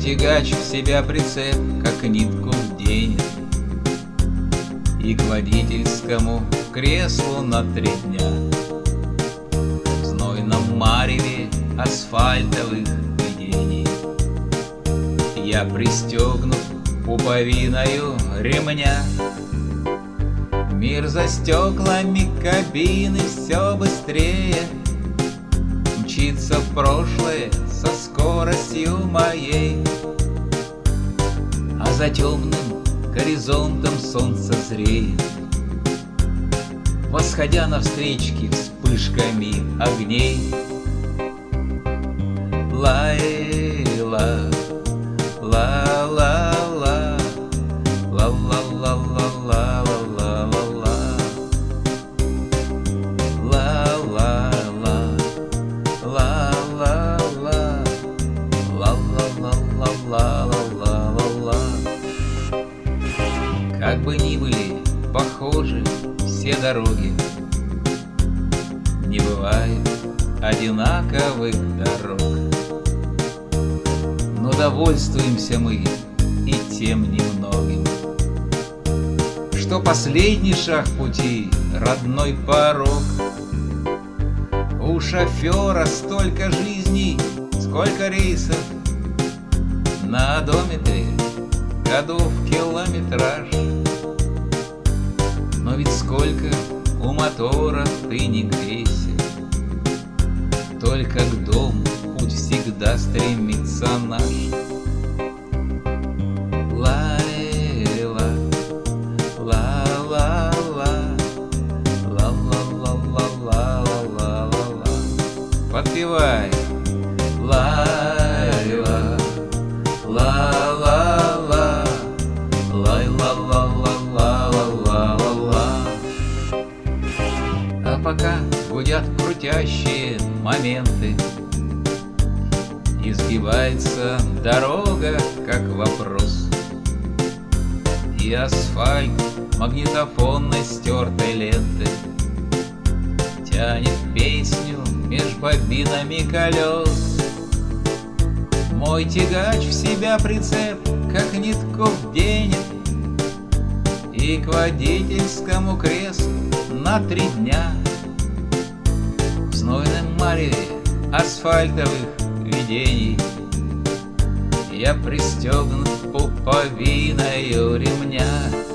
тягач в себя прицеп, как нитку вденет, и к водительскому креслу на 3 дня. В знойном мареве асфальтовых видений я пристегнут пуповиною ремня. Мир за стеклами кабины все быстрее мчится в прошлое со скоростью моей, а за темным горизонтом солнце зреет, восходя навстречке вспышками огней. Ла-ла, ла-ла-ла, ла-ла-ла-ла-ла-ла-ла-ла, ла-ла-ла, ла-ла-ла, ла-ла-ла-ла-ла-ла-ла. Как бы ни были похожи все дороги, не бывает одинаковых дорог, но довольствуемся мы и тем немногим, что последний шаг пути — родной порог. У шофера столько жизней, сколько рейсов, на одометре годов километраж. Но ведь сколько у мотора ты не грейся, только к дому путь всегда стремится наш. Ла-ла, ла-ла-ла, ла-ла-ла-ла-ла-ла-ла. Подпевай. Ла-ла, ла-ла-ла, ла-ла-ла-ла-ла-ла-ла. А пока гудят крутящие моменты, изгибается дорога, как вопрос, и асфальт магнитофонной стертой ленты тянет песню меж бобинами колес. Мой тягач в себя прицеп, как нитку вденет, и к водительскому креслу на 3 дня. В знойном мареве асфальтовых видений я пристегнут пуповиною ремня.